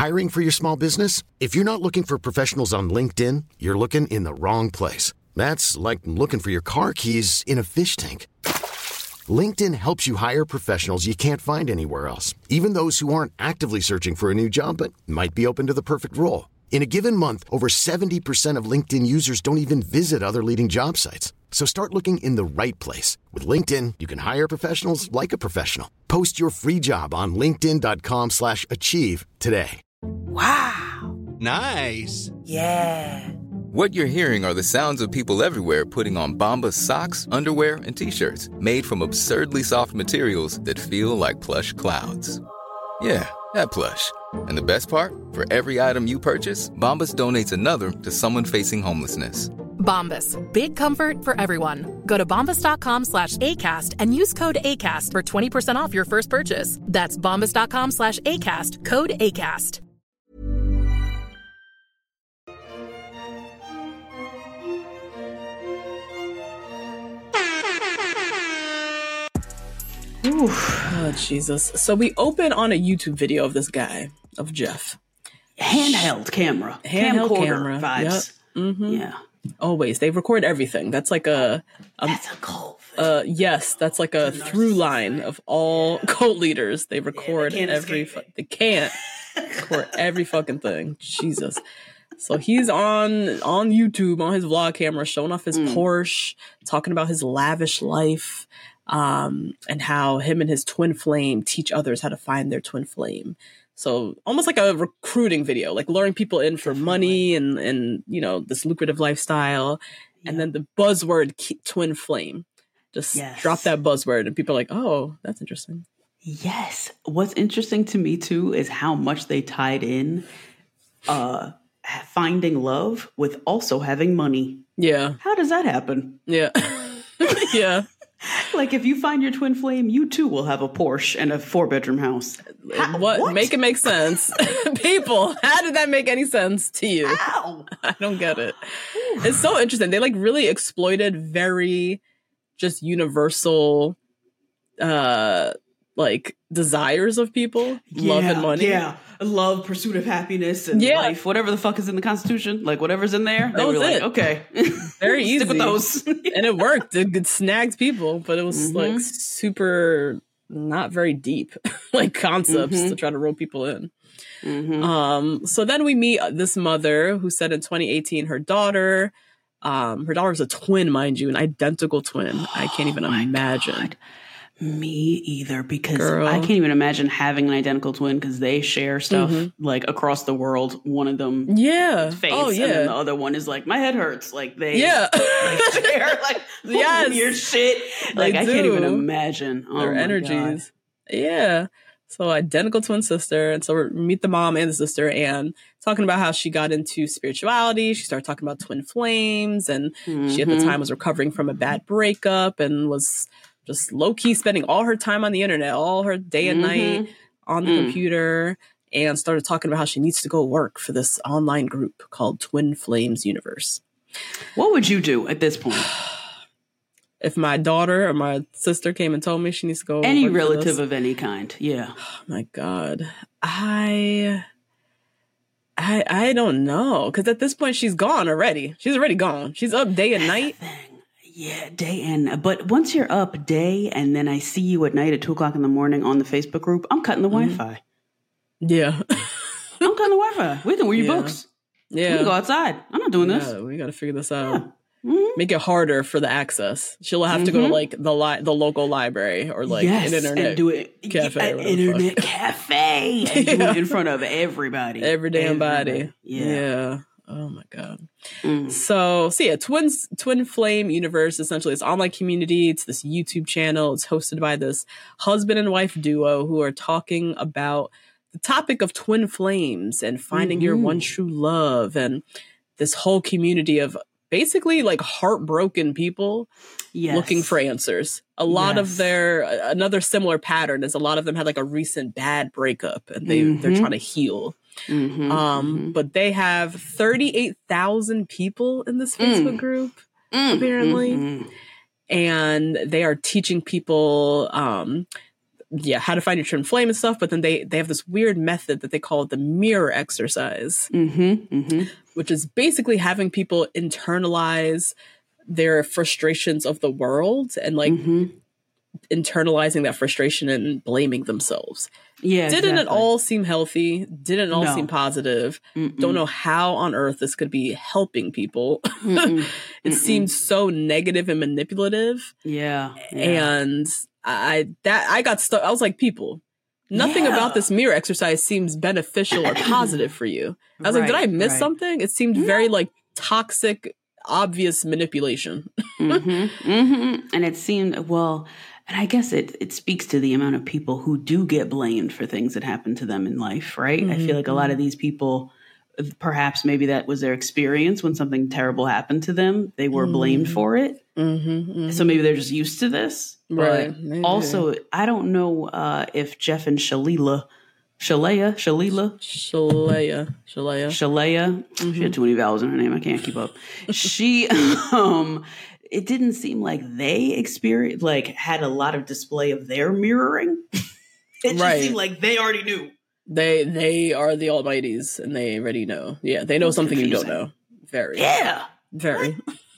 Hiring for your small business? If you're not looking for professionals on LinkedIn, you're looking in the wrong place. That's like looking for your car keys in a fish tank. LinkedIn helps you hire professionals you can't find anywhere else, even those who aren't actively searching for a new job but might be open to the perfect role. In a given month, over 70% of LinkedIn users don't even visit other leading job sites. So start looking in the right place. With LinkedIn, you can hire professionals like a professional. Post your free job on linkedin.com/achieve today. Wow. Nice. Yeah. What you're hearing are the sounds of people everywhere putting on Bombas socks, underwear, and T-shirts made from absurdly soft materials that feel like plush clouds. Yeah, that plush. And the best part? For every item you purchase, Bombas donates another to someone facing homelessness. Bombas. Big comfort for everyone. Go to bombas.com/ACAST and use code ACAST for 20% off your first purchase. That's bombas.com/ACAST. Code ACAST. Ooh, oh, Jesus. So we open on a YouTube video of this guy, of Jeff. Handheld camera. Handheld Camcorder camera. vibes. Yep. Mm-hmm. Yeah. Always. They record everything. That's like that's a cult. Yes, that's like a through line of all cult leaders. They record they can't record every fucking thing. Jesus. So he's on YouTube on his vlog camera showing off his Porsche, talking about his lavish life, and how him and his twin flame teach others how to find their twin flame. So almost like a recruiting video, like luring people in for money and you know, this lucrative lifestyle. Yeah. And then the buzzword twin flame. Just drop that buzzword and people are like, oh, that's interesting. Yes. What's interesting to me too is how much they tied in finding love with also having money. Yeah. How does that happen? Yeah. Yeah. Like if you find your twin flame, you too will have a Porsche and a 4-bedroom house. What? Make it make sense. People, how did that make any sense to you? How? I don't get it. It's so interesting. They like really exploited very just universal like desires of people, love and money. Yeah. Love, pursuit of happiness, and life, whatever the fuck is in the Constitution, like whatever's in there, they were like, okay. Very easy. Stick with those. And it worked. It snagged people, but it was like super not very deep like concepts to try to roll people in. So then we meet this mother who said in 2018 her daughter was a twin, mind you, an identical twin. I can't even imagine. God. Me either, because I can't even imagine having an identical twin because they share stuff like across the world. One of them faints, and then the other one is like, my head hurts. Like they share like weird shit. Like I can't even imagine their energies. God. Yeah. So identical twin sister. And so we meet the mom and the sister and talking about how she got into spirituality. She started talking about twin flames, and she at the time was recovering from a bad breakup and was just low-key spending all her time on the internet, all her day and night on the computer, and started talking about how she needs to go work for this online group called Twin Flames Universe. What would you do at this point? If my daughter or my sister came and told me she needs to go any work relative of any kind, yeah. Oh my God. I don't know. Because at this point, she's gone already. She's already gone. She's up day and night. Yeah, but once you're up day and then I see you at night at 2:00 in the morning on the Facebook group, I'm cutting the Wi-Fi. Yeah. I'm cutting the Wi-Fi. We can read books. Yeah. We can go outside. I'm not doing this. We got to figure this out. Make it harder for the access. She'll have to go to like the local library or like an internet and do it cafe. An internet cafe and do it in front of everybody. Every damn body. Yeah. Oh my God. So yeah, Twin Flame Universe, essentially, it's an online community. It's this YouTube channel. It's hosted by this husband and wife duo who are talking about the topic of twin flames and finding your one true love, and this whole community of basically like heartbroken people looking for answers. A lot of another similar pattern is a lot of them had like a recent bad breakup and they're trying to heal. But they have 38,000 people in this Facebook group, apparently. And they are teaching people how to find your twin flame and stuff. But then they have this weird method that they call the mirror exercise, which is basically having people internalize their frustrations of the world and like internalizing that frustration and blaming themselves. Yeah, didn't it all seem healthy? Didn't it all seem positive? Don't know how on earth this could be helping people. It seems so negative and manipulative. Yeah. And I got stuck. I was like, people, nothing about this mirror exercise seems beneficial or positive for you. I was like, did I miss something? It seemed very like toxic, obvious manipulation. And it seemed, well, and I guess it speaks to the amount of people who do get blamed for things that happen to them in life, right? I feel like a lot of these people, perhaps maybe that was their experience when something terrible happened to them. They were blamed for it. So maybe they're just used to this. But also, I don't know if Jeff and Shalea. She had too many vowels in her name. I can't keep up. She, it didn't seem like they had a lot of display of their mirroring. It just seemed like they already knew. They are the almighties and they already know. Yeah, they know something confusing. You don't know. Very. Yeah. Very.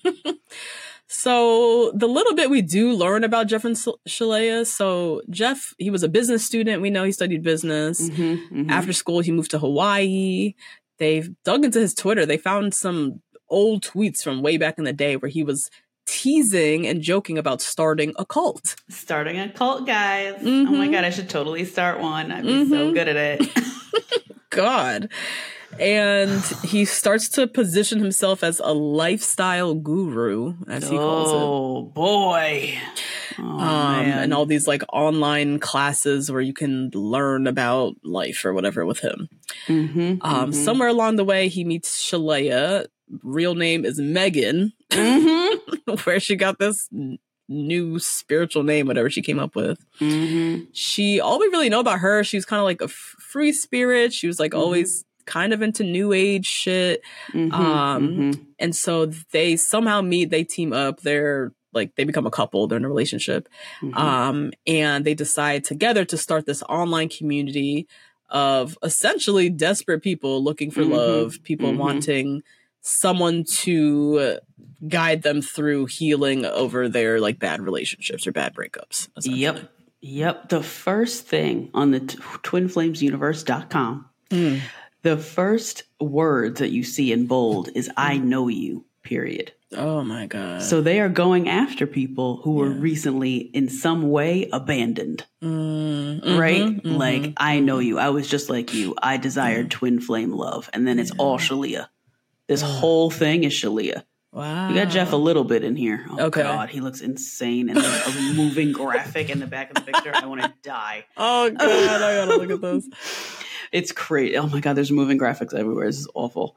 So the little bit we do learn about Jeff and Shalea. So Jeff, he was a business student. We know he studied business. After school, he moved to Hawaii. They've dug into his Twitter. They found some old tweets from way back in the day where he was teasing and joking about starting a cult. Starting a cult, guys. Oh my God, I should totally start one. I'd be so good at it. God. And he starts to position himself as a lifestyle guru, as he calls it. Oh, boy. Man. And all these like online classes where you can learn about life or whatever with him. Somewhere along the way, he meets Shalea. Real name is Megan. Where she got this new spiritual name, whatever she came up with. All we really know about her, she was kind of like a free spirit. She was like always kind of into new age shit. And so they somehow meet, they team up, they're like, they become a couple, they're in a relationship. And they decide together to start this online community of essentially desperate people looking for love, people wanting someone to guide them through healing over their like bad relationships or bad breakups. Yep. The first thing on the twinflamesuniverse.com, the first words that you see in bold is I know you, period. Oh my God. So they are going after people who were recently in some way abandoned. Right? Like, I know you. I was just like you. I desired twin flame love. And then it's all Shalea. This whole thing is Shalea. Wow. You got Jeff a little bit in here. Oh, God, he looks insane. And there's a moving graphic in the back of the picture. I want to die. Oh, God, I gotta look at this. It's crazy. Oh, my God, there's moving graphics everywhere. This is awful.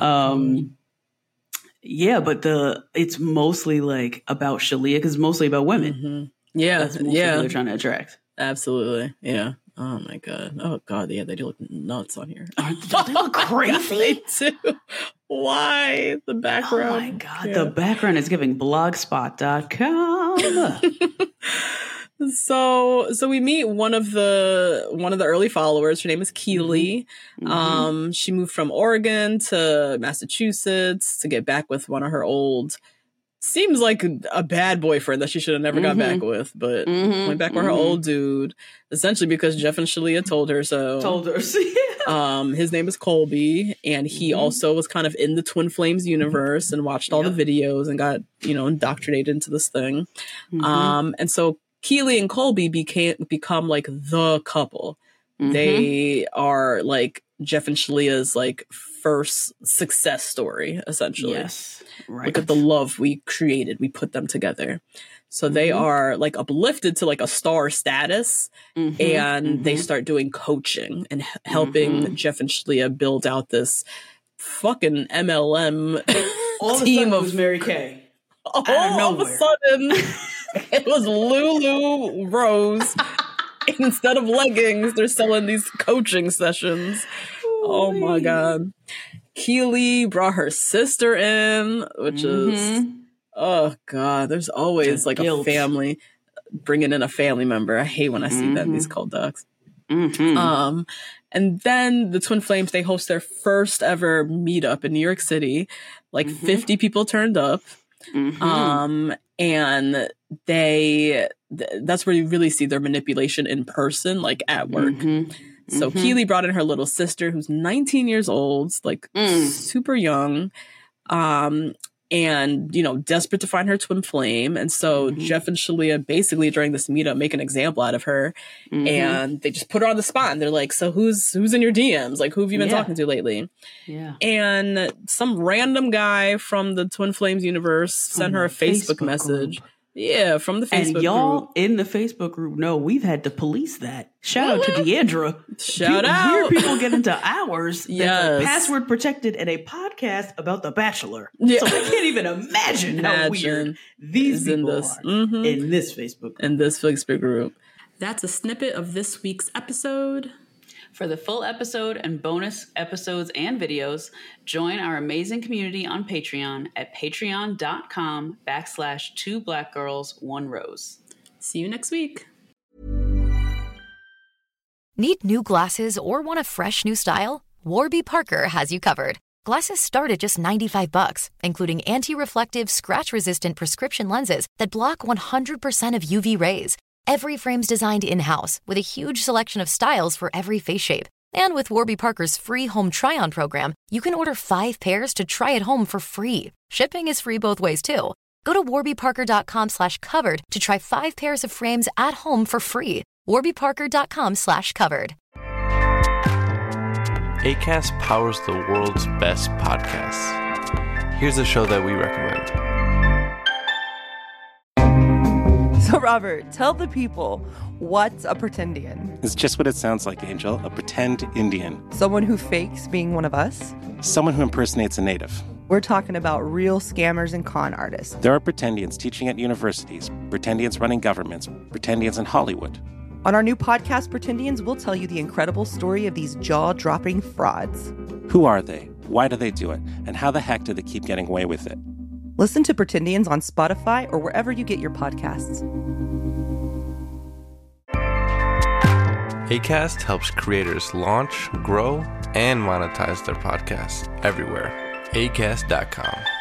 Yeah, but it's mostly like about Shalea because it's mostly about women. Yeah, that's mostly who they're trying to attract. Absolutely, yeah. Oh my God. Oh God, yeah, they do look nuts on here. Don't they look crazy? They do. Why the background? Oh my God, the background is giving blogspot.com. So we meet one of the early followers. Her name is Keely. She moved from Oregon to Massachusetts to get back with one of her old, seems like a bad boyfriend that she should have never got back with, but went back with her old dude, essentially because Jeff and Shalea told her so. His name is Colby, and he also was kind of in the Twin Flames universe and watched all the videos and got, indoctrinated into this thing. And so Keely and Colby become like the couple. They are like Jeff and Shalea's like first success story, essentially. Yes. Right. Look at the love we created. We put them together. So they are like uplifted to like a star status, and they start doing coaching and helping Jeff and Shalea build out this fucking MLM team of Mary Kay. All of a sudden, it was Lulu Rose. Instead of leggings, they're selling these coaching sessions. Oh my God. Keely brought her sister in, which is, oh God, there's always like a family. bringing in a family member. I hate when I see that in these cult docs. And then the Twin Flames, they host their first ever meetup in New York City. Like 50 people turned up. And that's where you really see their manipulation in person, like at work. So Keely brought in her little sister, who's 19 years old, like super young. And, you know, desperate to find her twin flame. And so Jeff and Shalia basically during this meetup make an example out of her. And they just put her on the spot. And they're like, so who's in your DMs? Like, who have you been talking to lately? And some random guy from the Twin Flames universe sent her a Facebook message. Yeah, from the Facebook and y'all group. In the Facebook group know we've had to police that. Shout out to Deandra. Shout out. Weird people get into ours that's like password protected in a podcast about The Bachelor. So I can't even imagine how weird these people are in this Facebook group. In this Facebook group. That's a snippet of this week's episode. For the full episode and bonus episodes and videos, join our amazing community on Patreon at patreon.com/2blackgirls1rose. See you next week. Need new glasses or want a fresh new style? Warby Parker has you covered. Glasses start at just $95, including anti-reflective, scratch-resistant prescription lenses that block 100% of UV rays. Every frame's designed in-house with a huge selection of styles for every face shape. And with Warby Parker's free home try-on program, you can order 5 pairs to try at home for free. Shipping is free both ways, too. Go to warbyparker.com/covered to try 5 pairs of frames at home for free. warbyparker.com/covered. Acast powers the world's best podcasts. Here's a show that we recommend. So, Robert, tell the people, what's a pretendian? It's just what it sounds like, Angel. A pretend Indian. Someone who fakes being one of us? Someone who impersonates a native. We're talking about real scammers and con artists. There are pretendians teaching at universities, pretendians running governments, pretendians in Hollywood. On our new podcast, Pretendians, we'll tell you the incredible story of these jaw-dropping frauds. Who are they? Why do they do it? And how the heck do they keep getting away with it? Listen to Pretendians on Spotify or wherever you get your podcasts. Acast helps creators launch, grow, and monetize their podcasts everywhere. Acast.com.